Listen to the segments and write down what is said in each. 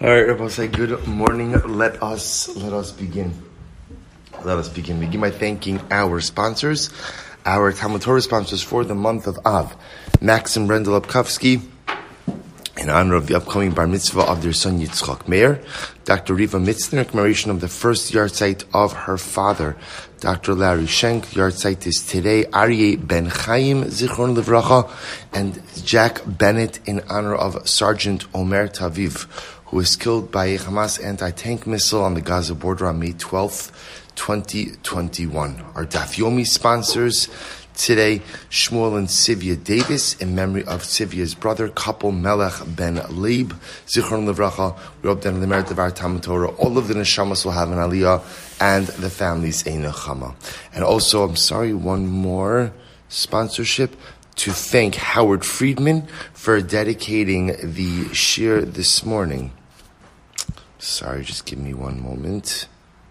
All right, Rabbi, say good morning. Let us begin. Let us begin. Begin by thanking our sponsors, our Talmud Torah sponsors for the month of Av. Maxim Rendel-Lepkowski, in honor of the upcoming bar mitzvah of their son Yitzchak Meir. Dr. Riva Mitzner, commemoration of the first yahrzeit of her father, Dr. Larry Schenk. Yahrzeit is today. Aryeh Ben Chaim, Zichron Livracha, and Jack Bennett in honor of Sergeant Omer Taviv, who was killed by a Hamas anti-tank missile on the Gaza border on May 12th, 2021. Our Daf Yomi sponsors today, Shmuel and Sivia Davis, in memory of Sivia's brother, couple Melech Ben Leib, Zichron Livracha. We hope that in the merit of our Talmud Torah, all of the neshamas will have an aliyah, and the families a nechama. And also, one more sponsorship, to thank Howard Friedman for dedicating the shir this morning. Sorry, just give me one moment.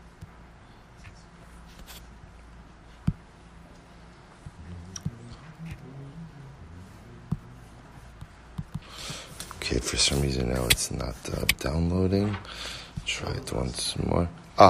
Okay, for some reason now it's not downloading. Try it once more.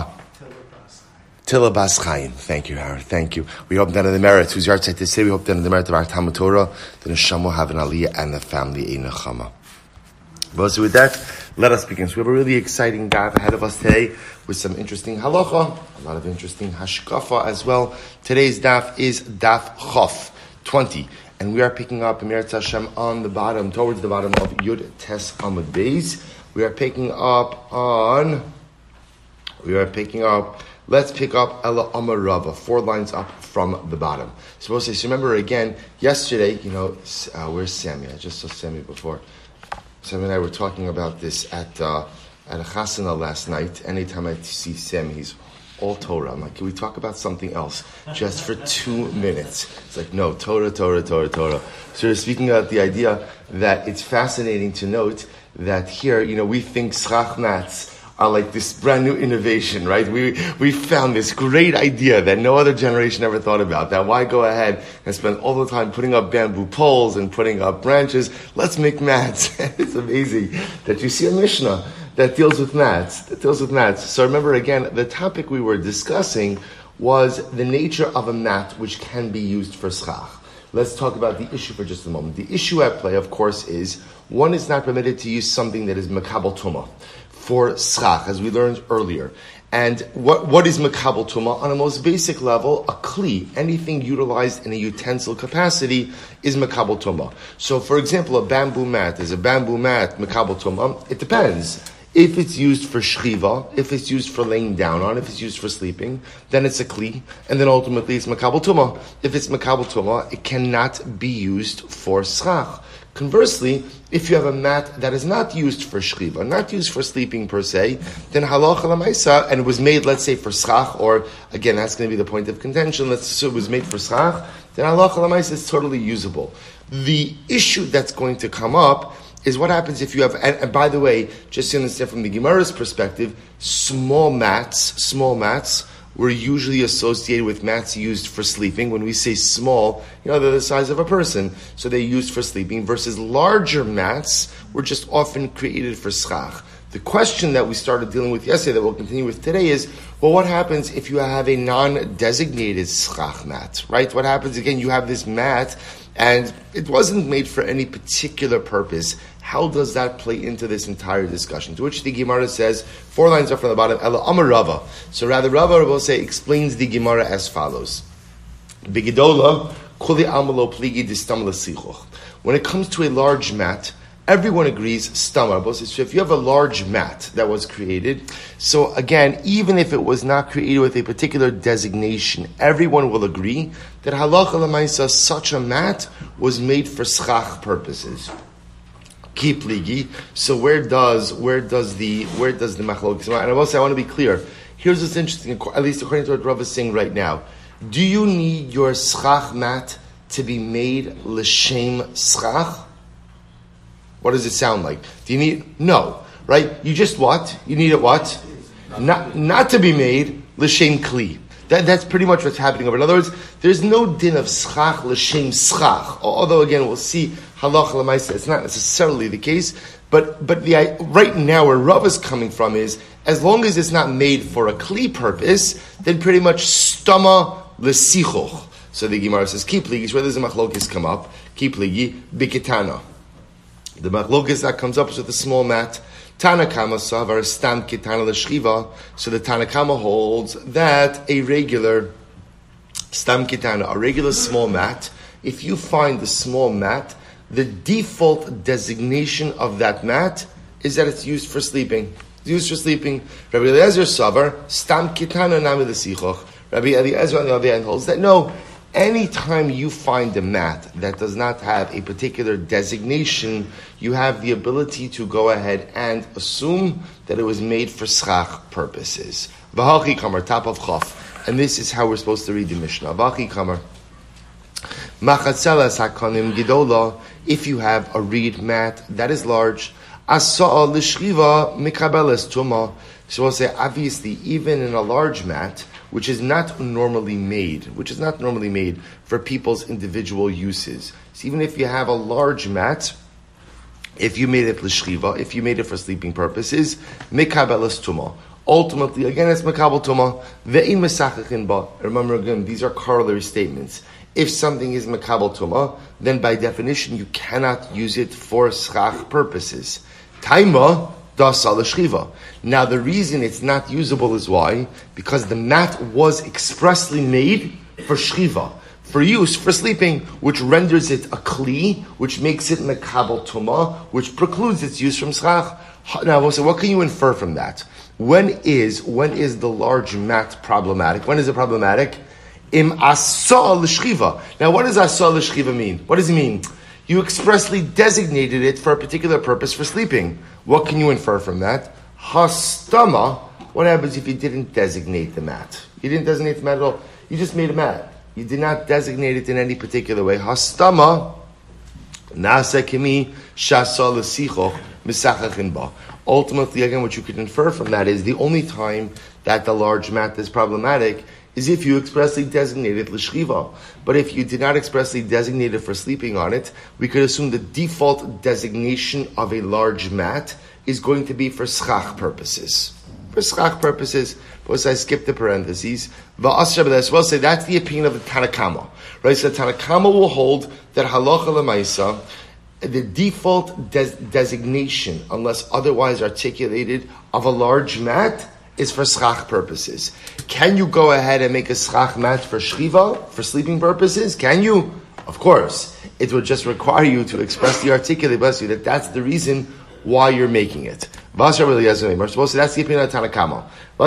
Tilla Bas Chaim. Thank you, Howard. Thank you. We hope that in the merit, whose yahrzeit to say, we hope that in the merit of our Talmud Torah, the neshama will have an aliyah and the family a nechama. But with that, let us begin. So we have a really exciting daf ahead of us today with some interesting halacha, a lot of interesting hashkafa as well. Today's daf is daf Chof 20. And we are picking up Emir Hashem on the bottom, towards the bottom of Yud Tes Amud Beis. Let's pick up Ela Amar Rava, 4 lines up from the bottom. So remember again, yesterday, where's Sammy? I just saw Sammy before. Sammy and I were talking about this at a chasana last night. Anytime I see Sammy, he's all Torah. I'm like, can we talk about something else just for 2 minutes? It's like, no, Torah. So we're speaking about the idea that it's fascinating to note that here, we think schach mats are like this brand new innovation, right? We found this great idea that no other generation ever thought about. That why go ahead and spend all the time putting up bamboo poles and putting up branches? Let's make mats. It's amazing that you see a Mishnah that deals with mats. So remember again, the topic we were discussing was the nature of a mat which can be used for schach. Let's talk about the issue for just a moment. The issue at play, of course, is one is not permitted to use something that is makabel tumah for schach, as we learned earlier. And what is makabel tumah? On a most basic level, a kli, anything utilized in a utensil capacity, is makabel tumah. So, for example, a bamboo mat. Is a bamboo mat makabel tumah? It depends. If it's used for shchiva, if it's used for laying down on, if it's used for sleeping, then it's a kli, and then ultimately it's makabel tumah. If it's makabel tumah, it cannot be used for schach. Conversely, if you have a mat that is not used for shchiva, not used for sleeping per se, then halacha lamaisa, and it was made, let's say, for schach, or again, that's going to be the point of contention, let's say it was made for schach, then halacha lamaisa is totally usable. The issue that's going to come up is what happens if you have, and by the way, just to understand from the Gemara's perspective, small mats were usually associated with mats used for sleeping. When we say small, they're the size of a person, so they're used for sleeping, versus larger mats were just often created for schach. The question that we started dealing with yesterday, that we'll continue with today, is, what happens if you have a non-designated schach mat, right? What happens, again, you have this mat, and it wasn't made for any particular purpose. How does that play into this entire discussion? To which the Gemara says, 4 lines up from the bottom, Ela Amar Rava. So rather, Rava will say, explains the Gemara as follows. Begidola, kuli amalo pligi distam l'sichuch. When it comes to a large mat, everyone agrees, stamar. So if you have a large mat that was created, so again, even if it was not created with a particular designation, everyone will agree that halacha l'maisa, such a mat was made for schach purposes. Ki pligi. So where does the machlokes? And I will say, I want to be clear. Here's what's interesting, at least according to what Rav is saying right now. Do you need your schach mat to be made l'shem schach? What does it sound like? Do you need? No, right? You just what? You need it what? Not to be made l'shem kli. That's pretty much what's happening over. In other words, there's no din of schach l'shem schach. Although again, we'll see halacha l'maisa. It's not necessarily the case. But right now where Rav is coming from is, as long as it's not made for a kli purpose, then pretty much stama l'sichoch. So the Gemara says, Kipligi, where does the machlokis come up? Kipligi, bikitana. The machlokis that comes up is with a small mat. Tanakama savar stam kitana l'shchiva. So the Tanakama holds that a regular stam kitana, a regular small mat, if you find the small mat, the default designation of that mat is that it's used for sleeping. It's used for sleeping. Rabbi Eliezer savar stam kitana nami l'sichoch. Rabbi Eliezer on the other hand holds that no, anytime you find a mat that does not have a particular designation, you have the ability to go ahead and assume that it was made for schach purposes. V'hachi kamar, top of chaf. And this is how we're supposed to read the Mishnah. V'hachi kamar. Machatzelas hakanim gidola, if you have a reed mat that is large, asa'a l'shriva mikabeles tuma. So we'll say, obviously, even in a large mat, which is not normally made for people's individual uses. So even if you have a large mat, if you made it l'shchiva, if you made it for sleeping purposes, mekabelas tuma. Ultimately, again, it's mekabel tuma. Ve'in mesachachin ba. Remember again, these are corollary statements. If something is mekabel tuma, then by definition you cannot use it for schach purposes. Taima. Now the reason it's not usable is why? Because the mat was expressly made for shchiva, for use, for sleeping, which renders it a kli, which makes it mekabel tuma, which precludes its use from schach. Now we'll say, what can you infer from that? When is the large mat problematic? When is it problematic? Im asa l'shchiva. Now what does asa l'shchiva mean? What does it mean? You expressly designated it for a particular purpose for sleeping. What can you infer from that? Hastama, what happens if you didn't designate the mat? You didn't designate the mat at all. You just made a mat. You did not designate it in any particular way. Hastama, nasa kimi shasa l'sichoch misachachin ba. Ultimately, again, what you could infer from that is the only time that the large mat is problematic is if you expressly designated l'shchiva. But if you did not expressly designate it for sleeping on it, we could assume the default designation of a large mat is going to be for schach purposes. For schach purposes, suppose I skip the parentheses. Well, say that's the opinion of the Tanakama. Right? So the Tanakama will hold that halacha l'maisa, the default designation, unless otherwise articulated, of a large mat is for schach purposes. Can you go ahead and make a schach mat for shchiva, for sleeping purposes? Can you? Of course. It would just require you to expressly articulate that that's the reason why you're making it. Suppose that's the opinion of Tanakama.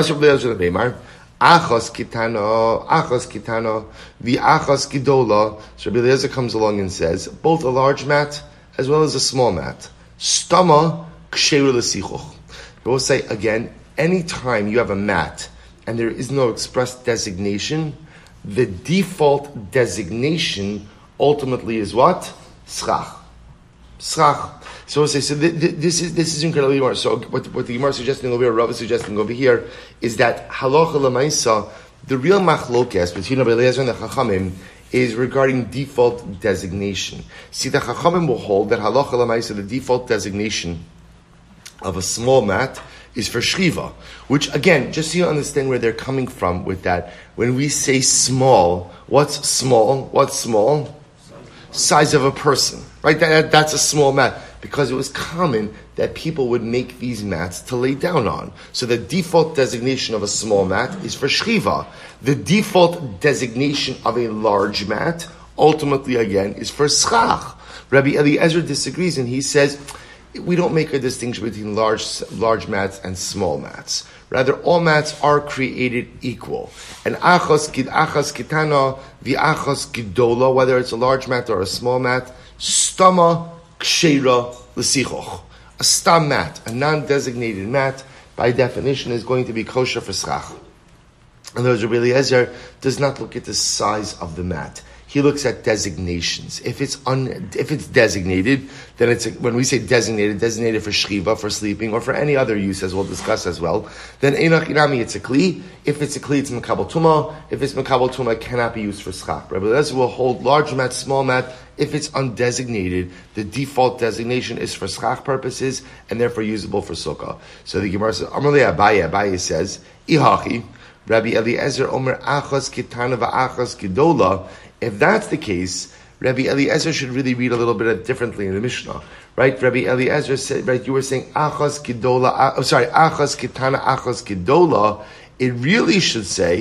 Achos kitano, the achos gidola. So Rabbi Eliezer comes along and says, both a large mat as well as a small mat. Stama ksheru l'sichoch. We'll say again, anytime you have a mat and there is no express designation, the default designation ultimately is what? Schach. Schach. So we'll say, this is incredibly more. So what the Gemara is suggesting over here, Rav is suggesting over here, is that halacha l'maisa, the real machlokes between Rabbi Eliezer and the Chachamim is regarding default designation. See, the Chachamim will hold that halacha l'maisa, the default designation of a small mat, is for shchiva, which again, just so you understand where they're coming from with that, when we say small, what's small? What's small? Size of a person, right? That's a small mat, because it was common that people would make these mats to lay down on. So the default designation of a small mat is for shchiva. The default designation of a large mat, ultimately again, is for schach. Rabbi Eliezer disagrees and he says, we don't make a distinction between large mats and small mats. Rather, all mats are created equal. And achos kitana, the achos gidola, whether it's a large mat or a small mat, stama ksheira l'sichoch. A stam mat, a non-designated mat, by definition is going to be kosher for schach. And those Rabbi Eliezer does not look at the size of the mat. he looks at designations. If it's designated, then when we say designated for shchiva, for sleeping, or for any other use, as we'll discuss as well, then einach inami, it's a kli. If it's a kli, it's mekabel tuma. If it's mekabel tuma, it cannot be used for schach. Rabbi Eliezer will hold large mat, small mat. If it's undesignated, the default designation is for schach purposes and therefore usable for sukkah. So the Gemara says, Amarle Abaye says, Ihachi, Rabbi Eliezer Omer Achas Kitana va'Achas Gedola. If that's the case, Rabbi Eliezer should really read a little bit differently in the Mishnah, right? Rabbi Eliezer said, right? You were saying Achas Gedola. Achas Kitana, Achas Gedola. He really should say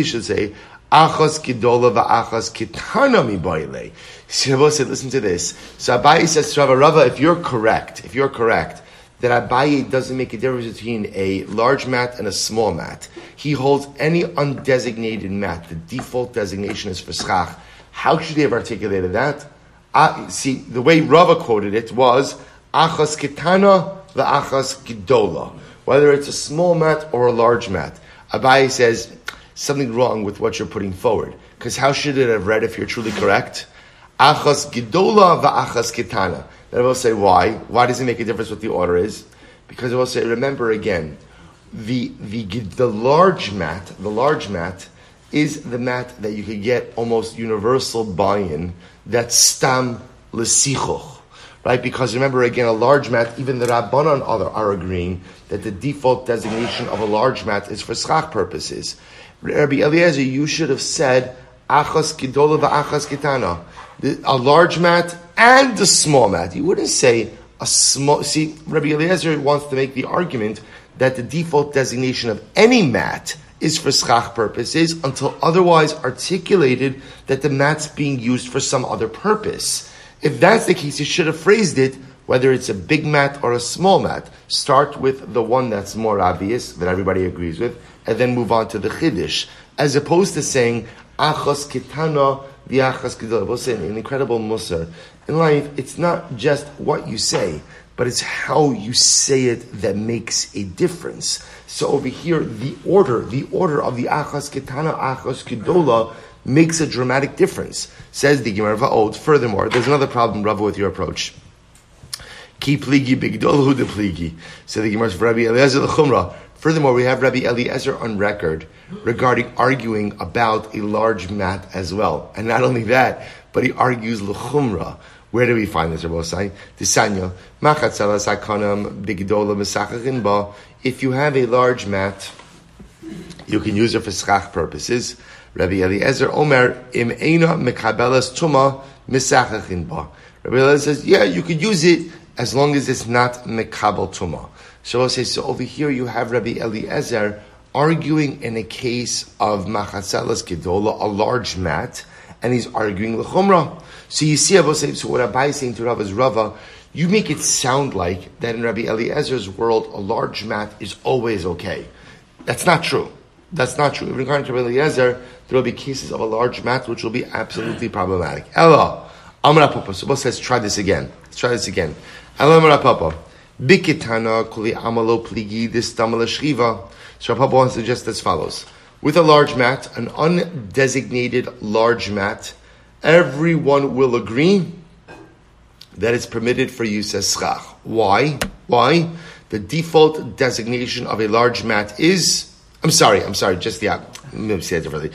Achas Gedola va'Achas Kitana mi baile. Shavo said, listen to this. So Abaye says to Rava, if you're correct, that Abaye doesn't make a difference between a large mat and a small mat. He holds any undesignated mat. The default designation is for schach. How should he have articulated that? See, the way Rava quoted it was Achas Kitana va'Achas Gedola. Whether it's a small mat or a large mat. Abaye says, something wrong with what you're putting forward. Because how should it have read if you're truly correct? Achas Gedola va'Achas Kitana. Then I will say why. Why does it make a difference what the order is? Because I will say, remember again, the large mat is the mat that you could get almost universal buy-in. That's stam l'sichuch, right? Because remember again, a large mat, even the Rabbanan are agreeing that the default designation of a large mat is for schach purposes. Rabbi Eliezer, you should have said Achas Gedola va'Achas Kitana, a large mat and a small mat. You wouldn't say a small. See, Rabbi Eliezer wants to make the argument that the default designation of any mat is for schach purposes until otherwise articulated that the mat's being used for some other purpose. If that's the case, you should have phrased it, whether it's a big mat or a small mat. Start with the one that's more obvious, that everybody agrees with, and then move on to the chiddush, as opposed to saying Achas Kitana v'Achas Gedola. We'll say an incredible musar. In life, it's not just what you say, but it's how you say it that makes a difference. So over here, the order of the Achas Kitana, Achas Gedola makes a dramatic difference. Says the Gemara Va'od. Furthermore, there's another problem, Rava, with your approach. Ki pligi bigdol hu de pligi. So the Gemara Rabbi Eliezer l'chumra. Furthermore, we have Rabbi Eliezer on record regarding arguing about a large mat as well. And not only that, but he argues l'chumra. Where do we find this, Rabbi Osai? Tisanya, machatzala sakanam bigdola mesachachin ba. If you have a large mat, you can use it for schach purposes. Rabbi Eliezer Omer im eina mekabelas tuma mesachachin ba. Rabbi Eliezer says, yeah, you could use it as long as it's not mekabel tuma. So over here you have Rabbi Eliezer arguing in a case of machatzelas gedola, a large mat, and he's arguing l'chumra. So you see, so what Abaye is saying to Rava is, Rava, you make it sound like that in Rabbi Eliezer's world, a large mat is always okay. That's not true. That's not true. In regard to Rabbi Eliezer, there will be cases of a large mat which will be absolutely problematic. Ella, Amar Papa. So Boss says, try this again. Let's try this again. Ella Amar Papa. Bikitana kuli amalo pligi distamala shriva. So Papa wants to suggest as follows. With a large mat, an undesignated large mat, everyone will agree that it's permitted for use as schach. Why? The default designation of a large mat is... I'm sorry, just the... Let me say it differently.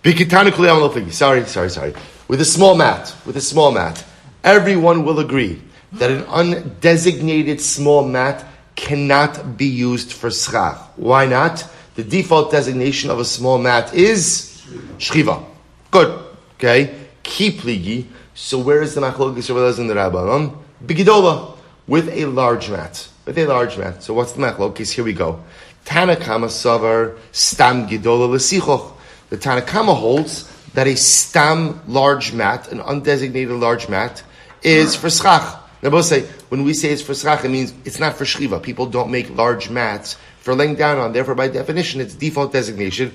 Sorry. With a small mat, everyone will agree that an undesignated small mat cannot be used for schach. Why not? The default designation of a small mat is shchiva. Good. Okay. Ki pligi. So where is the machlokes in the Rabbanon? Bigidola. With a large mat. So what's the machlokes? Here we go. Tanakama savar stam gidola l'sichoch. The Tanakama holds that a stam large mat, an undesignated large mat, is for schach. Now both say, when we say it's for schach, it means it's not for shchiva. People don't make large mats for laying down on. Therefore, by definition, its default designation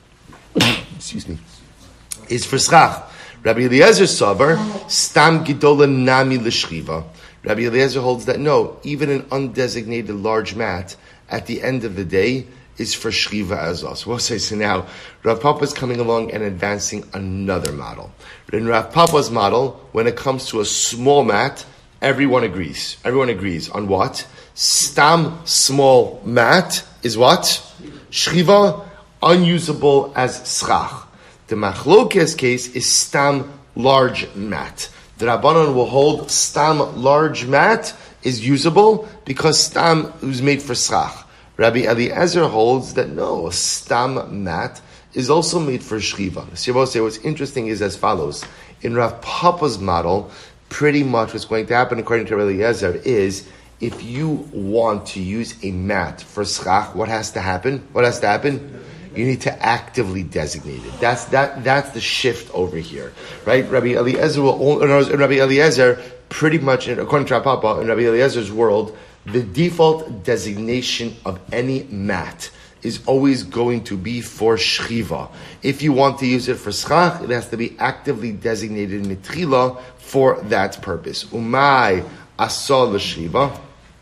is for schach. Rabbi Eliezer savar stam gidola nami l'shchiva. Rabbi Eliezer holds that no, even an undesignated large mat, at the end of the day, is for shchiva as well. So we'll say, so now, Rav Papa is coming along and advancing another model. In Rav Papa's model, when it comes to a small mat, everyone agrees. Everyone agrees on what? Stam small mat is what? Shchiva, unusable as schach. The machlokes case is stam large mat. The Rabbanon will hold stam large mat is usable because stam was made for schach. Rabbi Eliezer holds that no, a stam mat is also made for shchiva. So what's interesting is as follows. In Rav Papa's model, pretty much what's going to happen according to Rabbi Eliezer is if you want to use a mat for schach, what has to happen? What has to happen? You need to actively designate it. That's the shift over here, right? Rabbi Eliezer Rabbi Eliezer, pretty much according to Rav Papa, in Rabbi Eliezer's world, the default designation of any mat is always going to be for shchiva. If you want to use it for schach, it has to be actively designated mitrila for that purpose. Umay asal l'shchiva.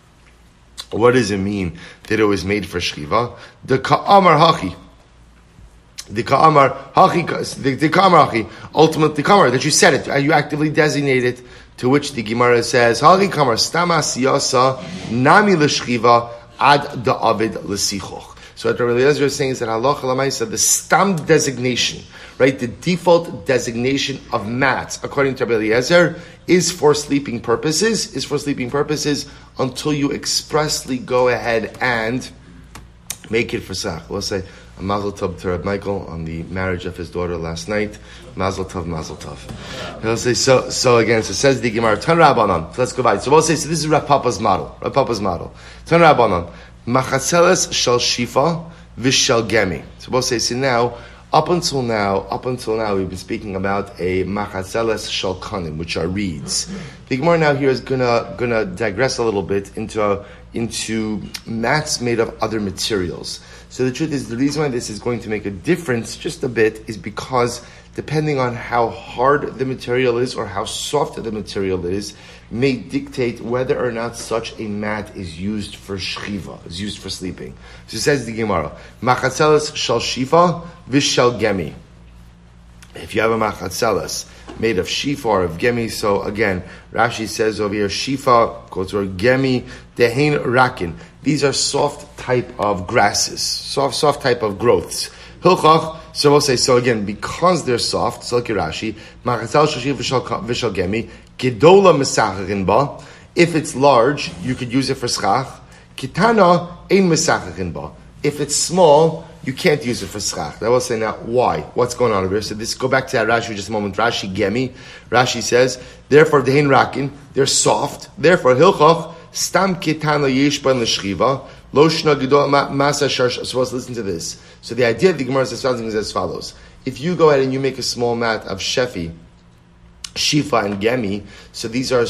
What does it mean that it was made for shchiva? The ka'amar hachi. The ka'amar hachi, ultimately ka'amar, that you said it, you actively designate it, to which the Gemara says, hachi ka'amar stama siyasa nami l'shchiva ad da'avid l'sichoch. So what Rabbi Eliezer is saying is that halacha l'maisa, the stam designation, right, the default designation of mats, according to Rabbi Eliezer, is for sleeping purposes, until you expressly go ahead and make it for schach. We'll say, a mazel tov to Reb Michael on the marriage of his daughter last night. Mazel tov, mazel tov. He'll say, so says the Gemara, Tan Rabbanan. Let's go by. So we'll say, so this is Rav Papa's model. Tan Rabbanan. Machatzeles shel shifa v'shel gemi. So we'll say, so now, up until now, we've been speaking about a machatzeles shel kanim, which are reeds. The Gemara now here is gonna digress a little bit into mats made of other materials. So the truth is, the reason why this is going to make a difference just a bit is because depending on how hard the material is or how soft the material is, may dictate whether or not such a mat is used for shchiva, is used for sleeping. So it says the Gemara, machatzeles shel shifa v'shel gemi. If you have a machatzeles made of shifa or of gemi, so again, Rashi says over here, shifa, quotes, or gemi, dehein rakin. These are soft type of grasses, soft type of growths. Hilchach, so we'll say, so again, because they're soft, so like Rashi, machatzeles shel shifa v'shel gemi, gedola mesachachin ba. If it's large, you could use it for schach. Kitana ein mesachachin ba. If it's small, you can't use it for schach. I will say now, why? What's going on over here? So this, go back to that Rashi for just a moment. Rashi gemi. Rashi says, therefore, dehin rakin, they're soft. Therefore, hilchach, stam kitana yeshban l'shchiva, lo shna gedol masa sharsh. So let's listen to this. So the idea of the Gemara is as follows. If you go ahead and you make a small mat of shefi, shifa and gemi, so these are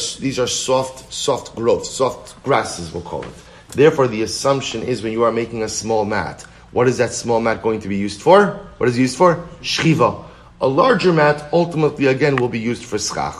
soft growth, soft grasses, we'll call it. Therefore, the assumption is when you are making a small mat, what is that small mat going to be used for? What is it used for? Shchiva. A larger mat, ultimately, again, will be used for schach.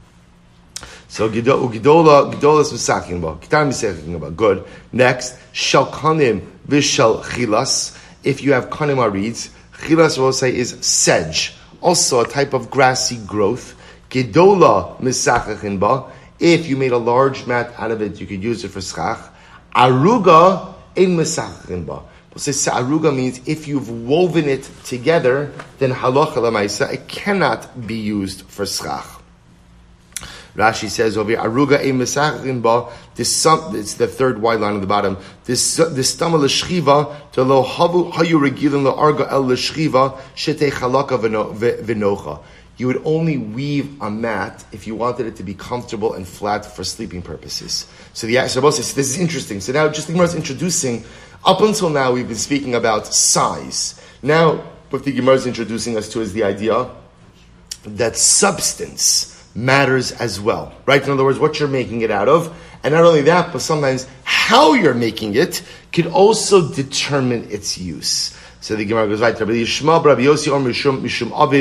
So, gidola is misaking about. Kitan misaking about. Good. Next, shel kanim v'shel chilas. If you have kanim reeds, chilas, we'll say, is sedge. Also a type of grassy growth. Gidola misachachin ba. If you made a large mat out of it, you could use it for schach. Aruga in misachachin ba. We'll say aruga means if you've woven it together, then halacha l'maisa, it cannot be used for schach. Rashi says over here, aruga ein mesachachin ba. It's the third wide line on the bottom. This stama l'shchiva to lo hayu regilin lo arga el l'shchiva shetei chalaka v'nocha. You would only weave a mat if you wanted it to be comfortable and flat for sleeping purposes. So this is interesting. So now, just the Gemara is introducing. Up until now, we've been speaking about size. Now, what the Gemara is introducing us to is the idea that substance matters as well, right? In other words, what you're making it out of, and not only that, but sometimes how you're making it could also determine its use. So the Gemara goes right. Rabbi Yishma, Rabbi Yossi, or Mishum Aviv.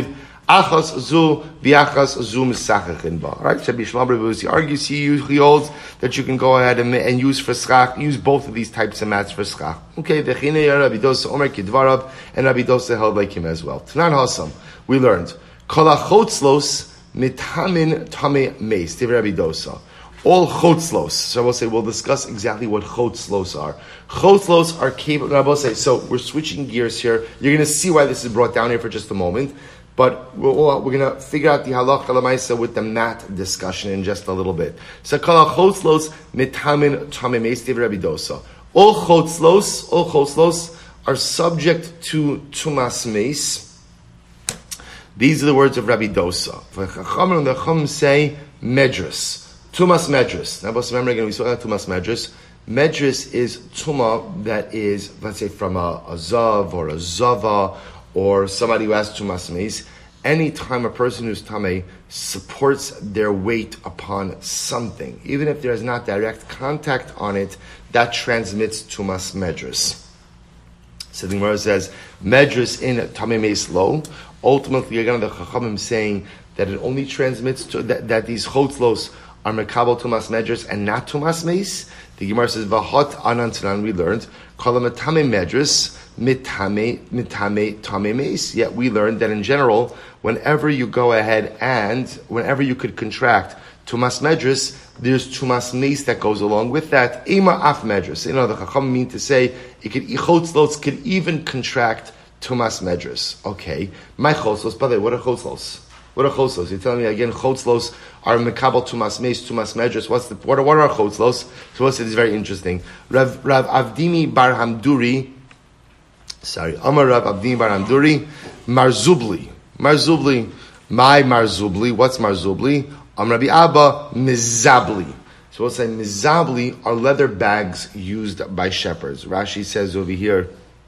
Achas zu v'achas zu misachachin ba. Right? Rabbi Shmuel bar Abusi argues, he holds that you can go ahead and use for schach, use both of these types of mats for schach. Okay, v'chine Rabbi Dosa Omer Kidvarav, and Rabbi Dosa held like him as well. Tanan Hasam, we learned, Kol achotzlos mitamin tame meis, Divrei Rabbi Dosa. All chotzlos. So we'll discuss exactly what chotzlos are. Chotzlos are capable, so we're switching gears here. You're going to see why this is brought down here for just a moment. But we're going to figure out the halacha l'maisa with the mat discussion in just a little bit. So kol chotzlos mitamin tame meis, Divrei Rabbi Dosa. All chotzlos are subject to tumas meis. These are the words of Rabbi Dosa. The Chacham say medrus. Tumas medrus. Now, remember again, we saw that Tumas medrus. Medrus is tuma that is, let's say, from a zav or a zava or somebody who has tumas meis. Anytime a person who's tamei supports their weight upon something, even if there is not direct contact on it, that transmits tumas medrus. So the Gemara says, medrus in tamei meis lo. Ultimately, again, the Chachamim saying that it only transmits to that these chotzlos are mekabel tumas medrus and not tumas meis. The Gemara says, v'hot anantanan, we learned, kol mitame medrus mitame tame meis. Yet we learned that in general, whenever you go ahead and whenever you could contract tumas medrus, there's tumas meis that goes along with that. Ema af medrus. You know, the Chacham mean to say, chotzlos could even contract tumas medrus. Okay. My chotzlos, by the way, what are chotzlos? What are chotzlos? You're telling me again, chotzlos are mekabel tumas meis, tumas medrus. What are chotzlos? So what's it is very interesting. Rav Avdimi bar Hamduri, Amar Rav Avdimi bar Hamduri, Marzubli, my Marzubli. What's Marzubli? Rabbi Abba Mizabli. So we'll say Mizabli are leather bags used by shepherds. Rashi says over here.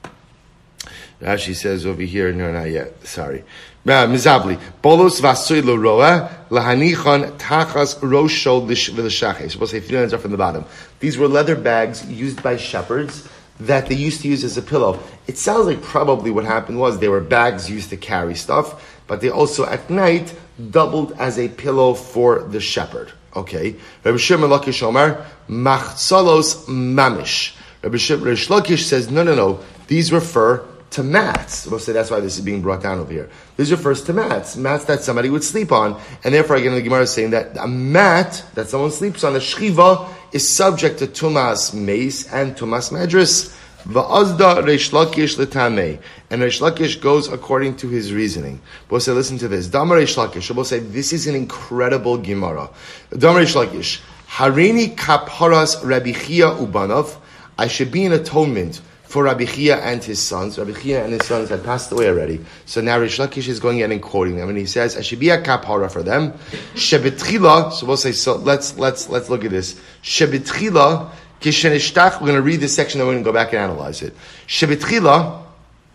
No, not yet. Sorry. Mizabli. Bolos vasoy l'roa lahanichon tachas rosho l'shachei. So we'll say 3 lines up from the bottom. These were leather bags used by shepherds that they used to use as a pillow. It sounds like probably what happened was they were bags used to carry stuff, but they also at night doubled as a pillow for the shepherd. Okay. Rabbi Shimon Lakish Omar, machzalos mamish. Rabbi Lakish says, no. These refer to mats. We'll say that's why this is being brought down over here. This refers to mats that somebody would sleep on. And therefore, again, the Gemara is saying that a mat that someone sleeps on, a shchiva, is subject to tumas meis and tumas medrus. Va'azda Reish Lakish l'tamei. And Reish Lakish goes according to his reasoning. We'll say, listen to this. Damar Reish Lakish. We'll say, this is an incredible Gemara. Damar Reish Lakish. Harini kapharas Rabbi Chia ubanov. I should be in atonement for Rabbi Chia and his sons. Rabbi Chia and his sons had passed away already. So now Reish Lakish is going in and quoting them. And he says, I should be a kaphara for them. Shebetchila. So we'll say, so let's look at this. Shebetchila. We're going to read this section and we're going to go back and analyze it. Shebetchila,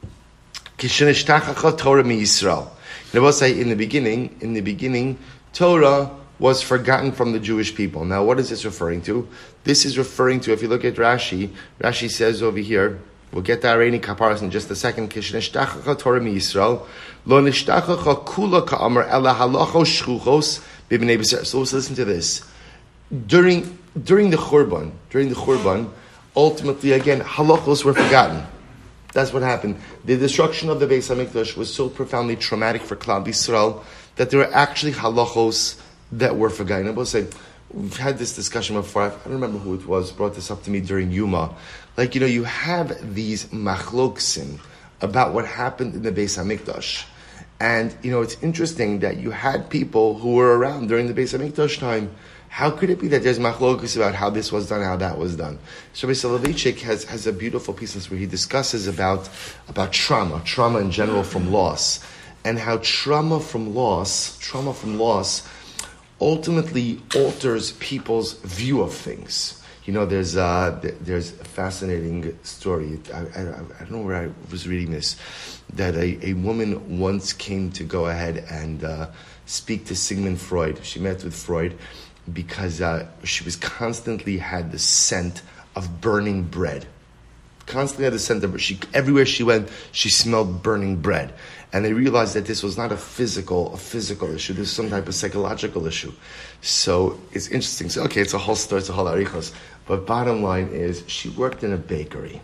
Torah mi Yisrael. And I will say in the beginning, Torah was forgotten from the Jewish people. Now, what is this referring to? This is referring to, if you look at Rashi says over here, we'll get the Areini Kaparas in just a second. Torah mi Yisrael, lo nishtachacha kula ka'amar ela halacho shchuchos b'bnei b'ser. So let's listen to this. During the Churban, ultimately again, halachos were forgotten. That's what happened. The destruction of the Beis Hamikdash was so profoundly traumatic for Klal Yisrael that there were actually halachos that were forgotten. I will say, we've had this discussion before. I don't remember who it was, brought this up to me during Yuma. You have these machloksim about what happened in the Beis Hamikdash. And, it's interesting that you had people who were around during the Beis Hamikdash time. How could it be that there's machlokus about how this was done, how that was done? So Rabbi Soloveitchik has a beautiful piece where he discusses about trauma in general from loss, and how trauma from loss ultimately alters people's view of things. There's a fascinating story. I don't know where I was reading this, that a woman once came to go ahead and speak to Sigmund Freud. She met with Freud because she was constantly had the scent of burning bread. constantly had the scent of bread. Everywhere she went, she smelled burning bread. And they realized that this was not a physical issue. This was some type of psychological issue. So it's interesting. So, okay, it's a whole story, it's a whole arichos. But bottom line is, she worked in a bakery.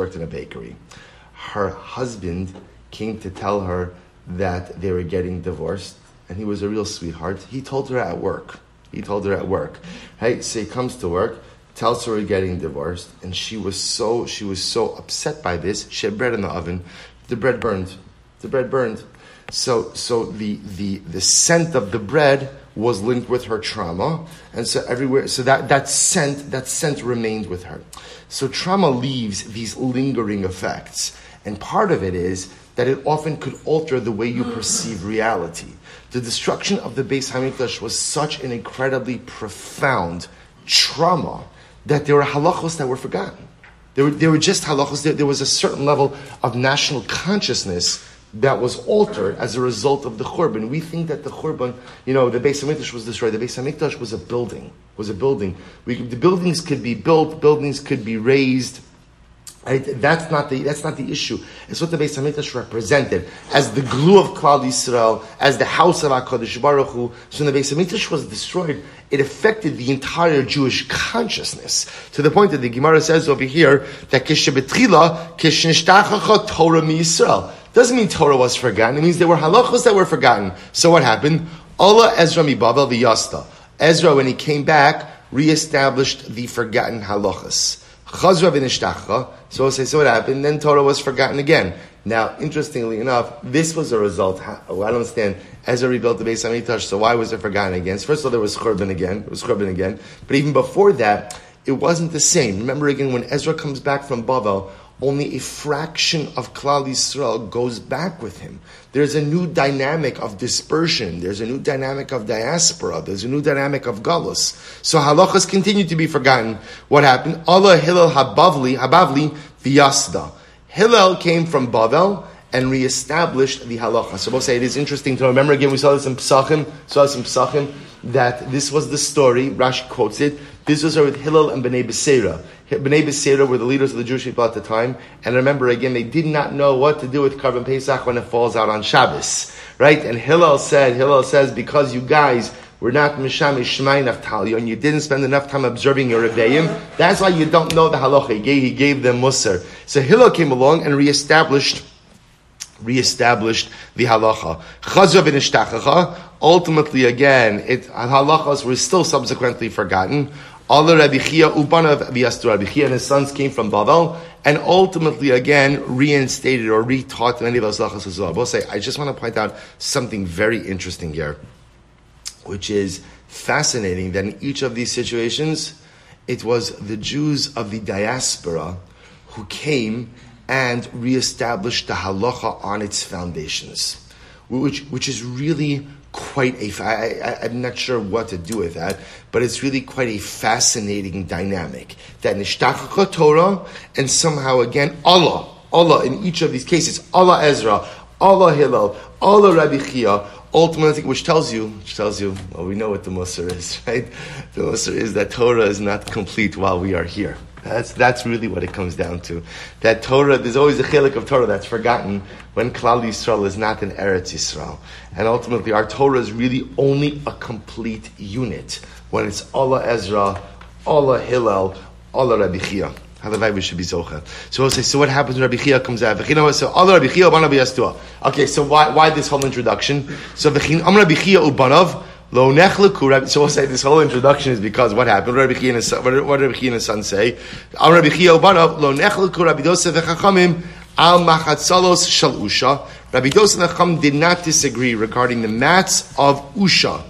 Her husband came to tell her that they were getting divorced, and he was a real sweetheart. He told her at work. Hey, so he comes to work, tells her we're getting divorced, and she was so upset by this. She had bread in the oven. The bread burned. So the scent of the bread was linked with her trauma, and so everywhere. So that scent remained with her. So trauma leaves these lingering effects, and part of it is that it often could alter the way you perceive reality. The destruction of the Beis Hamikdash was such an incredibly profound trauma that there were halachos that were forgotten. There were just halachos. There was a certain level of national consciousness that was altered as a result of the Churban. We think that the Churban, the Beis Hamikdash was destroyed. The Beis Hamikdash was a building. The buildings could be built. Buildings could be raised. Right? That's not the issue. It's what the Beis Hamikdash represented as the glue of Klal Yisrael, as the house of HaKadosh Baruch Hu. So when the Beis Hamikdash was destroyed, it affected the entire Jewish consciousness to the point that the Gemara says over here that Kishabetchila Kishnishtachacha Torah mi Yisrael. Doesn't mean Torah was forgotten. It means there were halachos that were forgotten. So what happened? Allah Ezra mi Babel v'yasta. Ezra, when he came back, reestablished the forgotten halachos. Chazra v'nishtacha. So what happened? Then Torah was forgotten again. Now, interestingly enough, this was a result. I don't understand. Ezra rebuilt the Beis Hamikdash, so why was it forgotten again? First of all, there was Churban again. But even before that, it wasn't the same. Remember again, when Ezra comes back from Bavel, only a fraction of Klal Yisrael goes back with him. There's a new dynamic of dispersion. There's a new dynamic of diaspora. There's a new dynamic of galus. So halachas continue to be forgotten. What happened? Allah Hillel Habavli v'yasda. Hillel came from Bavel and reestablished the halacha. So we'll say it is interesting to remember again, we saw this in Pesachim, that this was the story, Rashi quotes it, this was with Hillel and Bnei Beseira. Bnei Beseira were the leaders of the Jewish people at the time, and remember again, they did not know what to do with Karban Pesach when it falls out on Shabbos, right? And Hillel says, because you guys were not Mishamish Shmai Naftali, and you didn't spend enough time observing your Rebbeim, that's why you don't know the halacha. He gave them Musar. So Hillel came along and reestablished the halacha. Chazra v'nishtachacha. Ultimately, again, halachas were still subsequently forgotten. Allah Rabbi Chia ubanav v'yastu. Rabbi Chia and his sons came from Bavel, and ultimately, again, reinstated or retaught many of those halachas as well. I just want to point out something very interesting here, which is fascinating that in each of these situations, it was the Jews of the diaspora who came and reestablished the halacha on its foundations, which is really quite I'm not sure what to do with that, but it's really quite a fascinating dynamic. That Nishtachacha Torah, and somehow again, Allah in each of these cases, Allah Ezra, Allah Hillel, Allah Rabbi Chia, ultimately, which tells you, well, we know what the Musar is, right? The Musar is that Torah is not complete while we are here. That's really what it comes down to. That Torah, there's always a chilek of Torah that's forgotten when Klal Yisrael is not in Eretz Yisrael. And ultimately, our Torah is really only a complete unit when it's Allah Ezra, Allah Hillel, Allah Rabbi Chia. Halavai we should be zocha. So we'll say, so what happens when Rabbi Chia comes out? So Allah Rabbi Chia ubanav v'yastua. Okay, so why this whole introduction? So Am Rabbi Chia ubanav. Lo nechleku. So we'll say this whole introduction is because what happened? What did Rabbi Chia and his son say? Al Rabbi Chia ubanav lo nechleku Rabbi Yosef v'chachamim al machatzalos shal usha. Rabbi Yosef and Chacham did not disagree regarding the mats of usha.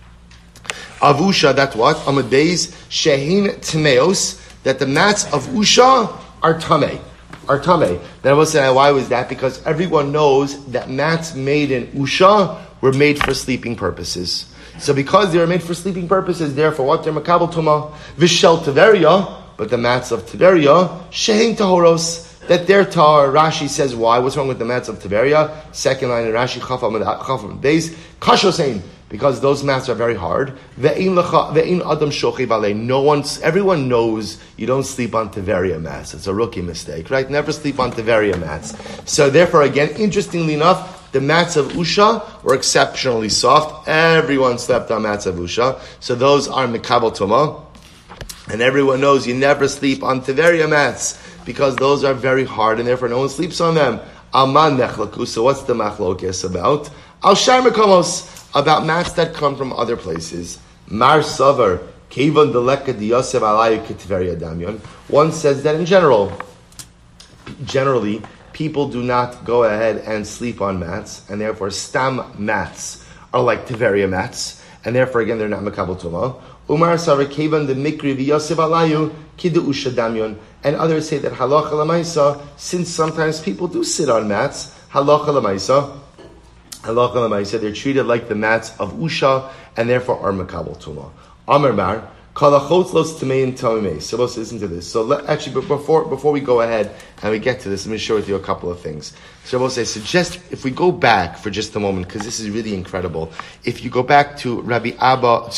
Of usha, that's what? Amadeus shehin tmeos. That the mats of usha are tamei. Then I will say, why was that? Because everyone knows that mats made in usha were made for sleeping purposes. So because they were made for sleeping purposes, therefore what? They're makabel tuma v'shel Tiberia, but the mats of Tiberia shehin tahoros. that they're tar. Rashi says why? What's wrong with the mats of Tiberia? Second line in Rashi, Chafam days. Kashosein, because those mats are very hard. Ve'in adam shochi balei. Everyone knows you don't sleep on Tiberia mats. It's a rookie mistake, right? Never sleep on Tiberia mats. So therefore, again, interestingly enough, the mats of Usha were exceptionally soft. Everyone slept on mats of Usha. So those are Mikabel Tuma. And everyone knows you never sleep on Tiberia mats because those are very hard and therefore no one sleeps on them. Alman nechlaku. So what's the machlokes about? Al shar mekomos, about mats that come from other places. Mar savar kevan deleka diyasev alayu k'Tiberia damyon. One says that in generally, people do not go ahead and sleep on mats, and therefore stam mats are like Tiberia mats, and therefore again they're not makabel tuma. Umar savar kevan the mikri v'yosef alayu kidu usha damyon, and others say that halacha lamaisa, since sometimes people do sit on mats, halacha lamaisa, they're treated like the mats of usha, and therefore are makabel tuma. Amar bar. So let's listen to this. So but before we go ahead and we get to this, let me share with you a couple of things. So I suggest if we go back for just a moment, because this is really incredible. If you go back to Rabbi Abba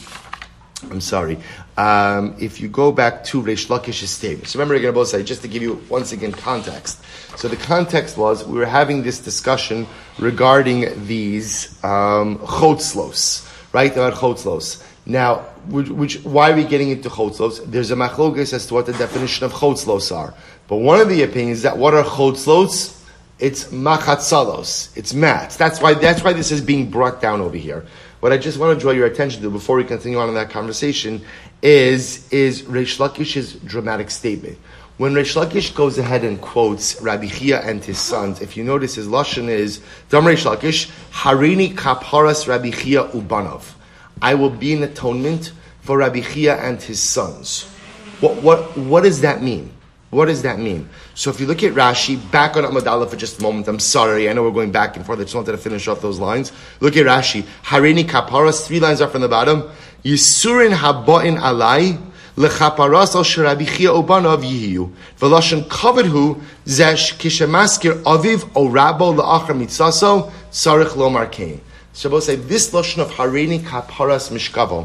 if you go back to Reish Lakish's statement. So remember again, just to give you once again context. So the context was we were having this discussion regarding these chotzlos, right? About chotzlos. Now, why are we getting into chotzlos? There's a machlokes as to what the definition of chotzlos are. But one of the opinions is that what are chotzlos? It's machatzalos. It's mats. That's why this is being brought down over here. What I just want to draw your attention to before we continue on in that conversation is Reish Lakish's dramatic statement. When Reish Lakish goes ahead and quotes Rabbi Chia and his sons, if you notice his lashon is Dam Reish Lakish, Harini kaparas Rabbi Chia ubanov. I will be an atonement for Rabbi Chia and his sons. What does that mean? What does that mean? So if you look at Rashi, back on Amud Aleph for just a moment, I'm sorry, I know we're going back and forth, I just wanted to finish off those lines. Look at Rashi, Harini kaparas, 3 lines up from the bottom, Yisurin haba'in alai, lechaparas al sherabi Chia ubanav yihiyu, v'loshen kavadhu, zesh kishemaskir aviv o rabo la'achar mitzaso, sarich lomar kain. Shabbos say this lotion of Harini Kaparas Mishkavo,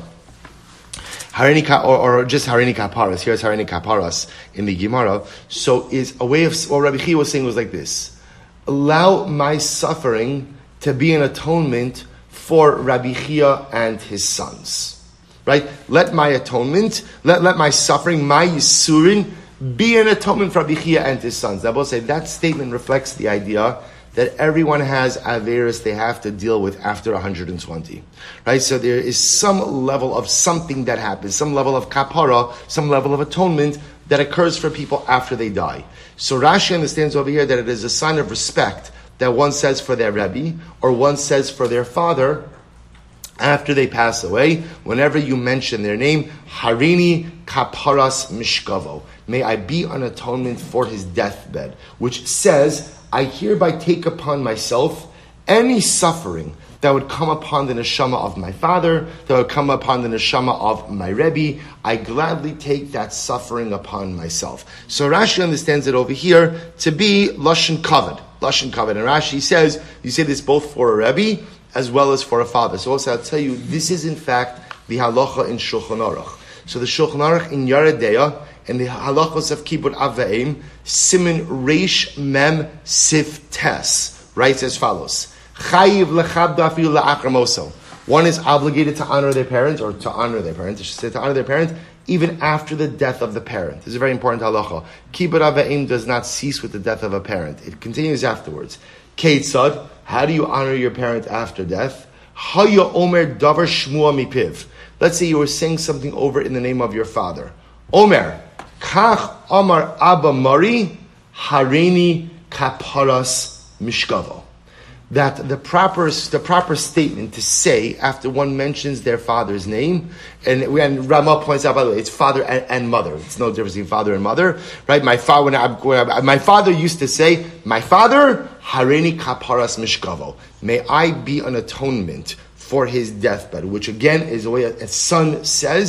or just Harini Kaparas. Here's Harini Kaparas in the Gemara. So is a way of what Rabbi Chia was saying was like this: allow my suffering to be an atonement for Rabbi Chia and his sons. Right? Let my atonement, let my suffering, my Yisurin, be an atonement for Rabbi Chia and his sons. Shabbos say that statement reflects the idea that everyone has averis they have to deal with after 120. Right? So there is some level of something that happens, some level of kapara, some level of atonement that occurs for people after they die. So Rashi understands over here that it is a sign of respect that one says for their Rebbe, or one says for their father, after they pass away, whenever you mention their name, Harini Kaparas Mishkavo. May I be an atonement for his deathbed, which says, I hereby take upon myself any suffering that would come upon the neshama of my father, that would come upon the neshama of my Rebbe. I gladly take that suffering upon myself. So Rashi understands it over here to be Lashon Kavod. Lashon Kavod. And Rashi says, you say this both for a Rebbe as well as for a father. So also I'll tell you, this is in fact the halacha in Shulchan Aruch. So the Shulchan Aruch in Yoreh Deah, and the halachos of Kibbut Av V'Em, Simin Reish Mem Sif Tes, writes as follows: Chayiv lechabda afilu la'achar moso. One is obligated to honor their parents, or to honor their parents, I should say, to honor their parents, even after the death of the parent. This is a very important halacha. Kibbut Av V'Em does not cease with the death of a parent; it continues afterwards. Keitzad, how do you honor your parent after death? Haya Omer Davar Shmua Mipiv. Let's say you were saying something over in the name of your father. Omer. Kach Amar Abba Mari Harini Kaparas Mishkavo. That the proper statement to say after one mentions their father's name, and Rama points out, by the way, it's father and mother. It's no difference between father and mother, right? My father used to say, my father Harini Kaparas Mishkavo. May I be an atonement for his deathbed, which again is the way a son says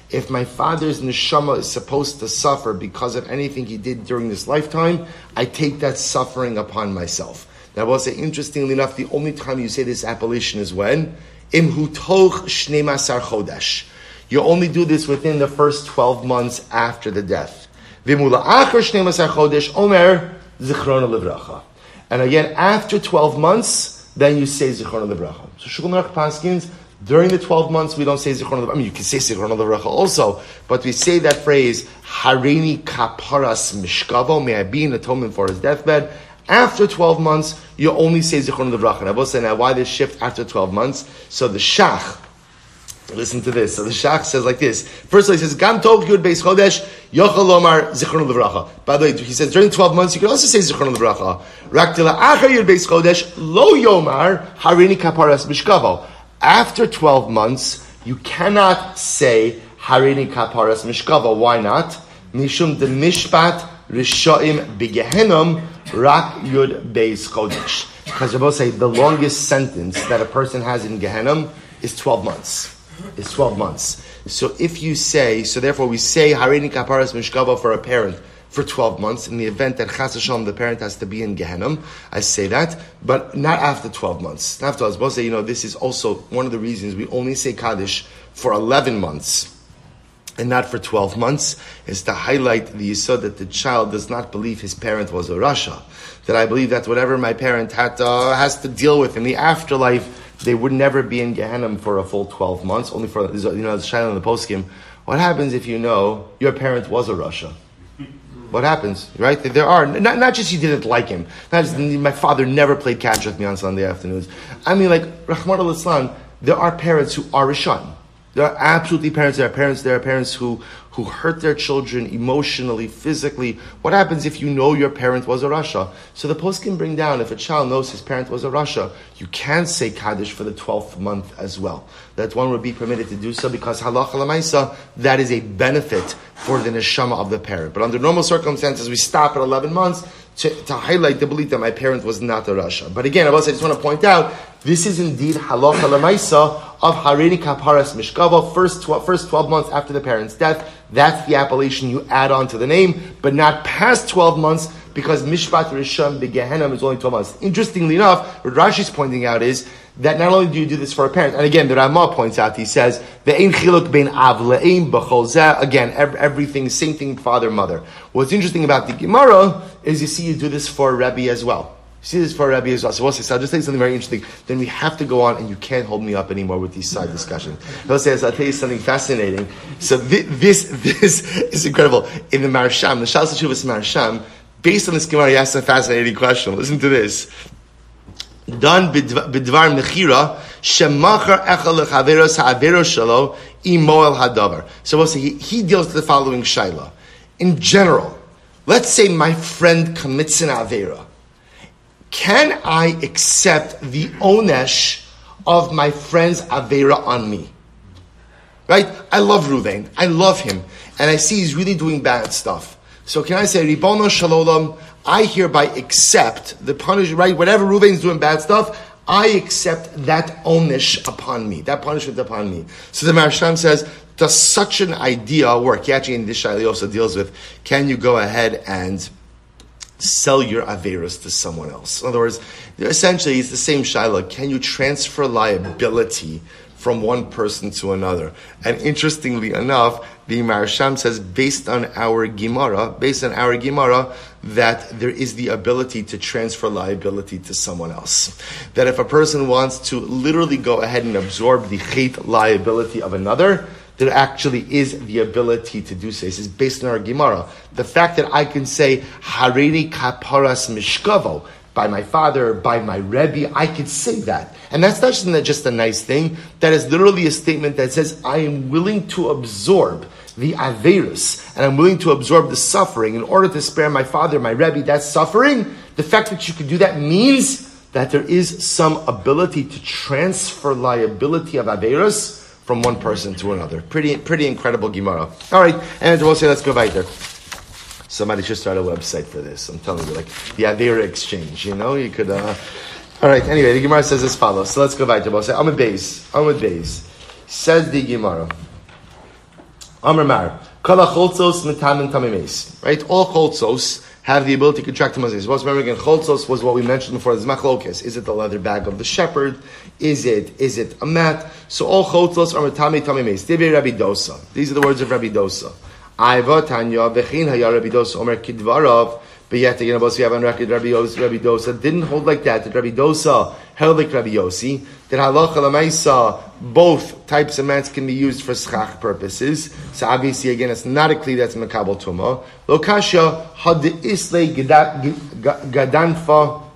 if my father's neshama is supposed to suffer because of anything he did during this lifetime, I take that suffering upon myself. Now I will say, interestingly enough, the only time you say this appellation is when? Imhu toch shnei masar chodesh. You only do this within the first 12 months after the death. V'imula achar shnei masar chodesh omer zichrona livracha. And again, after 12 months, then you say zichrona livracha. So Shulchan Aruch paskins, during the 12 months, we don't say Zichrona Livracha. I mean, you can say Zichrona Livracha also, but we say that phrase, Hareini Kaparas Mishkavo, may I be in atonement for his deathbed. After 12 months, you only say Zichrona Livracha. And I will say now, why this shift after 12 months? So the Shach, listen to this. So the Shach says like this. First of all, he says, Gam Tov Yud Beis Chodesh, Yochel Lomar Zichrona Livracha. By the way, he says, during 12 months, you can also say Zichrona Livracha. Rak Tila Achar Yud Beis Chodesh, Lo Yomar, Hareini Kaparas Mishkavo. After 12 months, you cannot say Hareini Kaparas Mishkava. Why not? Mishum de Mishpat Rishaim Begehenom Rak Yud Beis Chodesh. Because I will say the longest sentence that a person has in Gehenom is 12 months. It's 12 months. So if you say, so therefore we say Hareini Kaparas Mishkava for a parent for 12 months, in the event that Chas Hashem, the parent has to be in Gehenna, I say that, but not after 12 months. Not after, I was supposed to say, this is also one of the reasons we only say Kaddish for 11 months, and not for 12 months, is to highlight the yisod that the child does not believe his parent was a Rasha. That I believe that whatever my parent has to deal with in the afterlife, they would never be in Gehenna for a full 12 months, only for, the Shaila in the poskim. What happens if you know your parent was a Rasha? What happens, right? There are, not just you didn't like him, not just my father never played catch with me on Sunday afternoons. I mean, like, Rahman al-Islam, there are parents who are Rishan. There are absolutely parents, there are parents who hurt their children emotionally, physically. What happens if you know your parent was a Rasha? So the post can bring down, if a child knows his parent was a Rasha, you can say Kaddish for the 12th month as well. That one would be permitted to do so because halacha l'maisa, that is a benefit for the neshama of the parent. But under normal circumstances, we stop at 11 months to highlight the belief that my parent was not a Rasha. But again, I just want to point out, this is indeed halacha l'maisa of Hareini Kaparas Mishkava, first 12 months after the parent's death. That's the appellation you add on to the name, but not past 12 months, because Mishpat Rishon Begehenim is only 12 months. Interestingly enough, what Rashi's pointing out is that not only do you do this for a parent, and again, the Ramah points out, he says, Ve'ein chiluk bein av le'ein b'chol zeh. Again, everything, same thing, father, mother. What's interesting about the Gemara is you see you do this for a Rebbe as well. You see this for a Rebbe as well. So I'll just tell you something very interesting. Then we have to go on, and you can't hold me up anymore with these side discussions. I'll tell you something fascinating. So this is incredible. In the Marasham, the Shas Teshuvos Marasham, based on this Gemara, he asked a fascinating question. Listen to this. Dan bidvar mechira shemachar echal lechaveros ha'averos shelo imoel hadavar. So we'll say he deals with the following shaila. In general, let's say my friend commits an avera. Can I accept the onesh of my friend's avera on me? Right? I love Ruvain. I love him. And I see he's really doing bad stuff. So can I say, Ribono Shalom, I hereby accept the punishment, right? Whatever Ruvain's doing bad stuff, I accept that onesh upon me, that punishment upon me. So the Marasham says, does such an idea work? He actually in this Shaila also deals with, can you go ahead and sell your Averas to someone else? In other words, essentially it's the same Shaila. Can you transfer liability from one person to another? And interestingly enough, the Marasham says, based on our Gemara, that there is the ability to transfer liability to someone else. That if a person wants to literally go ahead and absorb the chait liability of another, there actually is the ability to do so. This is based on our Gemara. The fact that I can say, Hareini Kaparas Mishkavo, by my father, by my Rebbe, I could say that. And that's not just a nice thing. That is literally a statement that says, I am willing to absorb the Averis, and I'm willing to absorb the suffering in order to spare my father, my Rebbe, that suffering. The fact that you could do that means that there is some ability to transfer liability of Averis from one person to another. Pretty incredible Gemara. All right, and we'll say, let's go weiter. Somebody should start a website for this. I'm telling you, like the Avera exchange. You could. All right. Anyway, the Gemara says as follows. So let's go weiter. We'll say Amud Beis. Says the Gemara. Amar Mar, Kala Cholzos Mitamin Tamimes. Right? All Cholzos have the ability to contract to Moses. Well, remember again, Cholzos was what we mentioned before. There's machlokes. Is it the leather bag of the shepherd? Is it a mat? So all Cholzos are Mitami Tamimes. Divi Rabbi Dosa. These are the words of Rabbi Dosa. Aiva Tanya Vechin Haya Rabbi Dosa Omer Kidvarov. But yet again, we have on record Rabbi Dosa didn't hold like that. That Rabbi Dosa held like Rabbi Yossi. That halacha lamaisa, both types of mats can be used for schach purposes. So obviously, again, it's not a kli that's mekabel tuma. Lokasha had the isle gadanfa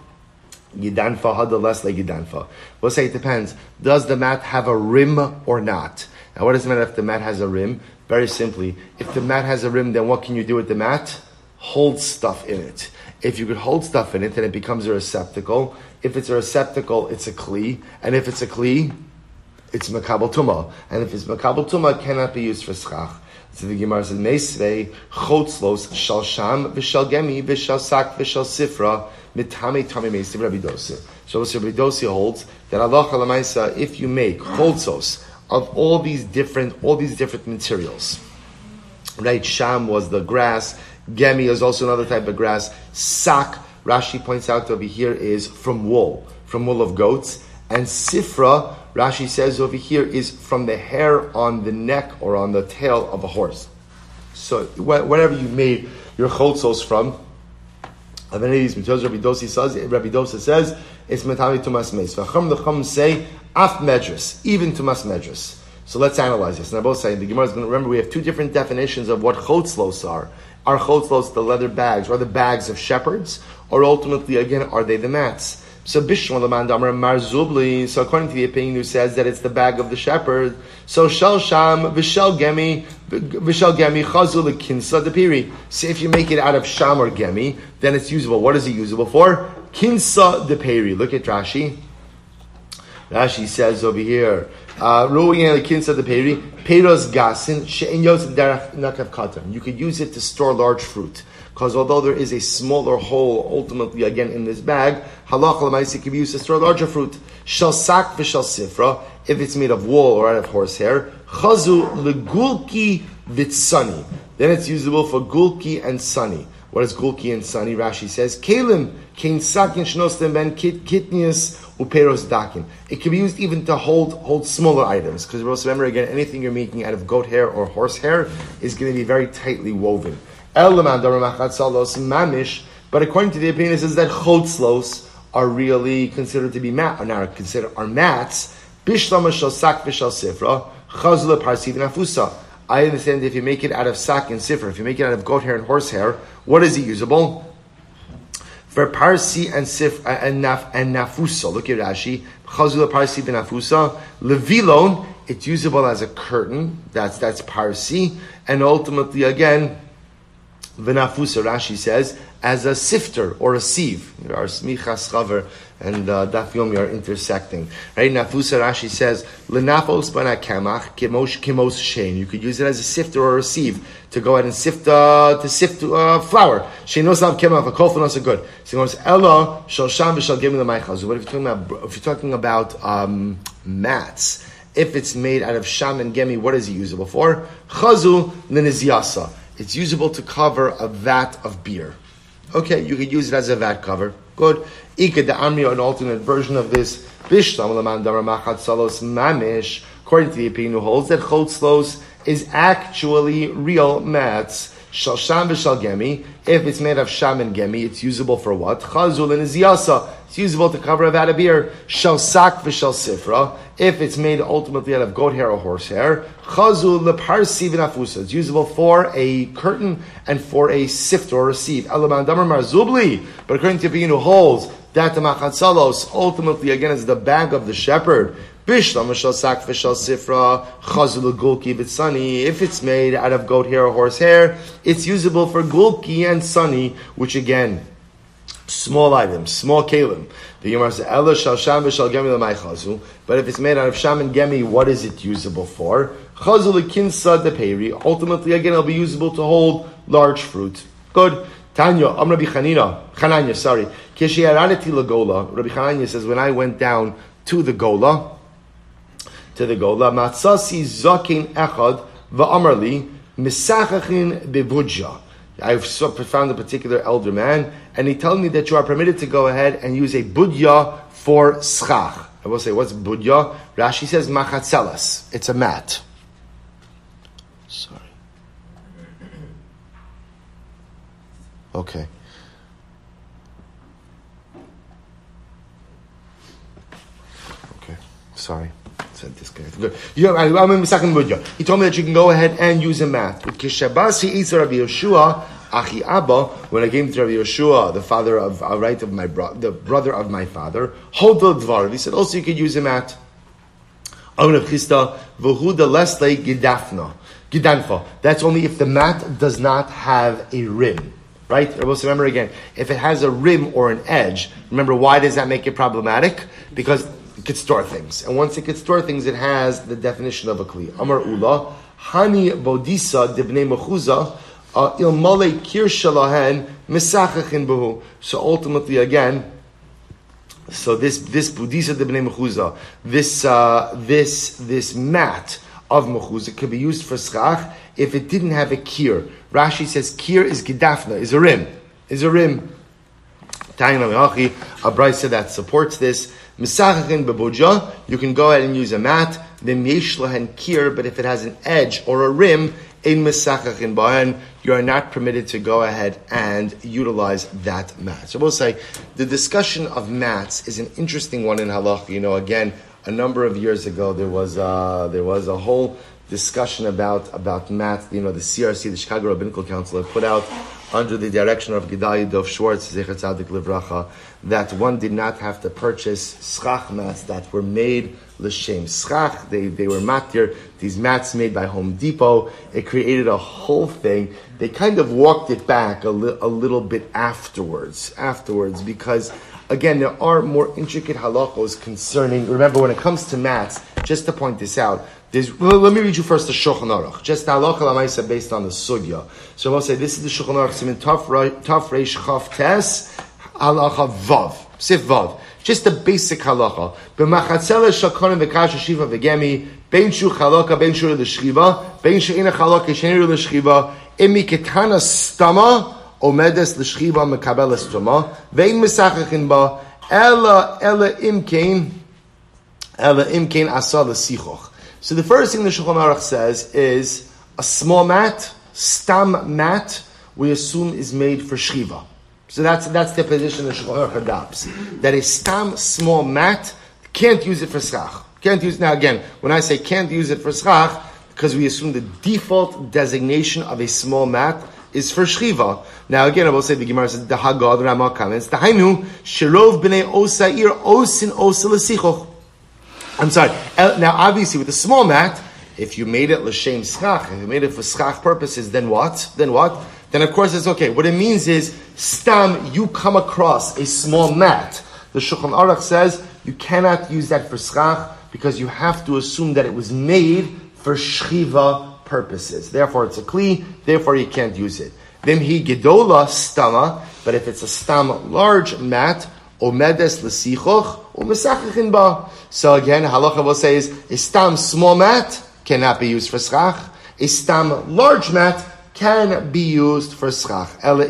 had the less like gadanfa. We'll say it depends. Does the mat have a rim or not? Now, what does it mean if the mat has a rim? Very simply, if the mat has a rim, then what can you do with the mat? Hold stuff in it. If you could hold stuff in it, then it becomes a receptacle. If it's a receptacle, it's a kli. And if it's a kli, it's makabel tuma. And if it's makabel tuma, it cannot be used for schach. So the Gemara says, Meisvei, chotzlos, shal sham, v'shal gemi, v'shal sak, v'shal sifra, mitame tame meisiv Rabbi Dosa. So Rabbi Dosa holds that Allah halamaisa, if you make chotzos of all these different materials, right? Sham was the grass. Gemi is also another type of grass. Sak, Rashi points out over here, is from wool of goats. And sifra, Rashi says over here, is from the hair on the neck or on the tail of a horse. So whatever you made your chotzos from, of any of these materials, Rabbi Dosa says, it's metami tumas meis. V'cham the chum say, af medras, even tumas medras. So let's analyze this. And I'm both saying, the Gemara is going to remember we have two different definitions of what chotzlos are. Are chotzlos the leather bags, or the bags of shepherds, or ultimately, again, are they the mats? So Bishma Laman Damar Marzubli, so according to the opinion who says that it's the bag of the shepherd, so Shal Sham, Vishal Gemi Chazul Kinsa Depiri. So if you make it out of Sham or Gemi, then it's usable. What is it usable for? Kinsa Depiri. Look at Rashi. Rashi says over here, Kinsa Depiri, Peros Gasin, She'en Yosef Derech Nakav Katan. You could use it to store large fruit. Because although there is a smaller hole, ultimately, again, in this bag, halacha l'maisi can be used to store larger fruit. Shal sak v'shal sifra, if it's made of wool or out of horsehair, chazu legulki v'tsani. Then it's usable for gulki and sunny. What is gulki and sunny? Rashi says, kelim, kein sakin shnostem ben kitnius uperos dakin. It can be used even to hold smaller items. Because remember, again, anything you're making out of goat hair or horse hair is going to be very tightly woven. But according to the opinion, it says that chotzlos are really considered to be mats. I understand if you make it out of sak and sifra, if you make it out of goat hair and horse hair, what is it usable? For parsi and sifra and nafusa. Look at Rashi. Chazula parsi v'nafusa. Levilon, it's usable as a curtain. That's parsi. And ultimately, again, V'nafusa, Rashi says, as a sifter or a sieve. Our smichas chaver and daf yomi are intersecting. Right? Nafusa, Rashi says, l'nafos b'na kamach kimos shein. You could use it as a sifter or a sieve to go ahead and sift flour. Shein nosav kemach a kol are good. So he goes, ella shal sham v'shal gemi l'maychazu. But if you're talking about mats, if it's made out of sham and gemi, what is it usable for? Chazu l'nizyasa. It's usable to cover a vat of beer. Okay, you could use it as a vat cover. Good. Ika de Amri, an alternate version of this. According to the opinion who holds that chotzlos is actually real mats. Shal sham v'shal gemi. If it's made of sham and gemi, it's usable for what? Chazul and izyasa. It's usable to cover a vat of beer. Shal sak v'shal sifra. If it's made ultimately out of goat hair or horse hair. Chazul leparsi v'nafusa. It's usable for a curtain and for a sift or a sieve. Alaman damar marzubli. But according to the opinion who holds that the machatzalos ultimately again is the bag of the shepherd. Bishlam v'shal sak v'shal sifra chazul gulki v'tsani. If it's made out of goat hair or horse hair, it's usable for gulki and sunny, which again, small items, small kalim. The Gemara says, "Ela shal sham v'shal gemi l'may chazu." But if it's made out of sham and gemi, what is it usable for? Chazul kinsa deperi. Ultimately, again, it'll be usable to hold large fruit. Good. Tanya, Rabbi Chananya, sorry. Kishiyaraneti lagola. Rabbi Chananya says, when I went down to the gola, matzasi zakin echad Va'amarli, misachachin bebudja. I found a particular elder man, and he told me that you are permitted to go ahead and use a budya for schach. I will say, what's budya? Rashi says machatzelas. It's a mat. Sorry. Okay. Okay. Sorry. Said disconnect. Good. He told me that you can go ahead and use a mat. When I came to Rabbi Yeshua, the father of the brother of my father, he said also you could use a mat. That's only if the mat does not have a rim. Right? Remember again, if it has a rim or an edge, remember why does that make it problematic? Because it could store things. And once it could store things, it has the definition of a kli. Amar Ula, Hani Bodisa Dibnei Mechuza, Ilmale Kir Shalahen, Misachachin Behu. So ultimately again, so this Bodisa Dibnei Mechuza, this mat of Mechuza could be used for schach if it didn't have a kir. Rashi says kir is gidafna, is a rim. A brisa that supports this. Misachachin beboja, you can go ahead and use a mat. Then yeshlahen kir, but if it has an edge or a rim, in misachachin bahen, you are not permitted to go ahead and utilize that mat. So we'll say the discussion of mats is an interesting one in halacha. Again, a number of years ago there was a whole discussion about mats. The CRC, the Chicago Rabbinical Council, had put out under the direction of Gedalia Dov Schwartz, Zecher Tzadik Livracha, that one did not have to purchase schach mats that were made l'shem schach. They were matir. These mats made by Home Depot. It created a whole thing. They kind of walked it back a little bit afterwards, because again, there are more intricate halachos concerning. Remember, when it comes to mats, just to point this out, let me read you first the Shulchan Aruch. Just the halacha l'maisa based on the sugya. So I'll say this is the Shulchan Aruch Siman Taf Reish Chaf Tes halacha Vav Sif Vav. Just the basic halacha. B'machatzela shakonim v'kasha shiva v'gemi bein shu chalaka bein shu l'shchiva bein shu ina chalaka sheniru l'shchiva imi ketana stama omedes l'shchiva mekabel estoma vein misachachin ba ela imkein asa l'sichoch. So the first thing the Shulchan Aruch says is a small mat, stam mat, we assume is made for shchiva. So that's the position the Shulchan Aruch adopts. That a stam small mat can't use it for schach. Now again, when I say can't use it for schach, because we assume the default designation of a small mat is for shchiva. Now again, I will say the Gemara says the Haggah, the Ramah comments the Hainu shirov b'nei osair osin osa l'sichoch. I'm sorry. Now, obviously, with a small mat, if you made it l'shem schach, if you made it for schach purposes, then what? Then of course it's okay. What it means is, stam, you come across a small mat. The Shulchan Aruch says you cannot use that for schach because you have to assume that it was made for shchiva purposes. Therefore, it's a kli. Therefore, you can't use it. Then he gedola stama, but if it's a stam large mat, omedes l'sichoch. So again, halacha will say is a stam small mat cannot be used for schach. A stam large mat can be used for schach.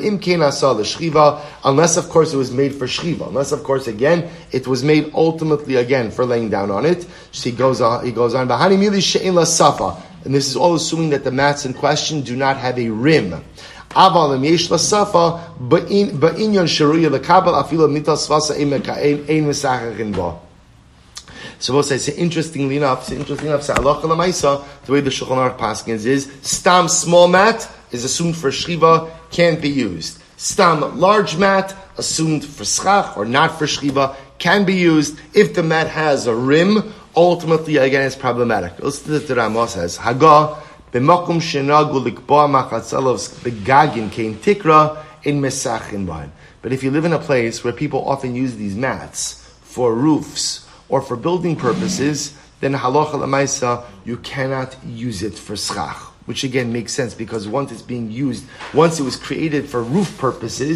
Unless of course it was made for shchiva. Unless of course again it was made ultimately again for laying down on it. So he goes on. And this is all assuming that the mats in question do not have a rim. So we'll say interestingly enough, the way the Shulchan Aruch paskins is stam small mat is assumed for shchiva, can't be used. Stam large mat assumed for schach or not for shchiva can be used. If the mat has a rim, ultimately again it's problematic. Listen to what the Ramah says. Haggah b'makom shenagu likba machatzelos begagin kein tikra in mesachin bain. But if you live in a place where people often use these mats for roofs or for building purposes, then halacha l'maisa, you cannot use it for schach. Which again makes sense because once it's being used, once it was created for roof purposes,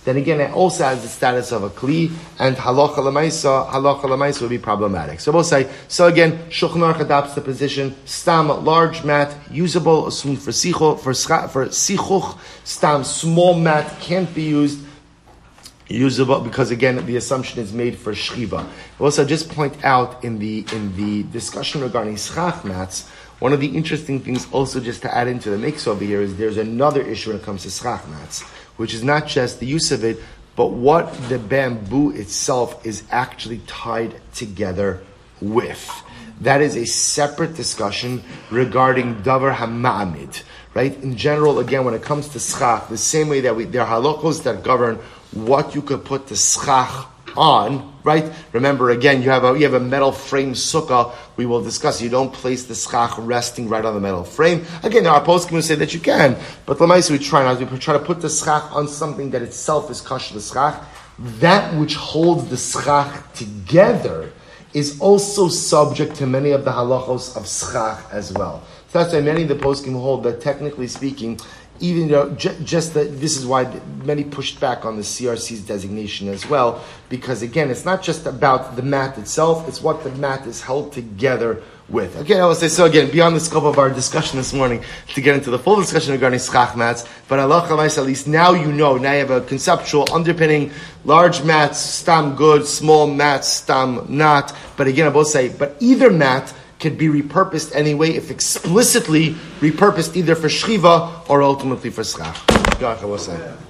then again it also has the status of a kli, and halacha l'maisa would be problematic. So we'll say, so again, Shulchan Aruch adopts the position, stam, large mat, usable, assumed for sichuch, stam, small mat, can't be usable, because again, the assumption is made for shchiva. Also, just point out in the discussion regarding schach mats, one of the interesting things also just to add into the mix over here is there's another issue when it comes to schach mats, which is not just the use of it, but what the bamboo itself is actually tied together with. That is a separate discussion regarding davar hama'amid, right? In general, again, when it comes to schach, the same way that there are halachos that govern what you could put the schach on, right? Remember, again, you have a metal frame sukkah. We will discuss. You don't place the schach resting right on the metal frame. Again, there are poskim who say that you can, but l'maisa we try not. We try to put the schach on something that itself is kosher the schach. That which holds the schach together is also subject to many of the halachos of schach as well. So that's why many of the poskim hold that, technically speaking, even though just that, this is why many pushed back on the CRC's designation as well, because again, it's not just about the mat itself; it's what the mat is held together with. Again, I will say so. Again, beyond the scope of our discussion this morning, to get into the full discussion regarding schach mats, but halacha l'maisa, at least now you know. Now you have a conceptual underpinning: large mats, stam good; small mats, stam not. But again, I will say, but either mat could be repurposed anyway if explicitly repurposed either for shchiva or ultimately for schach.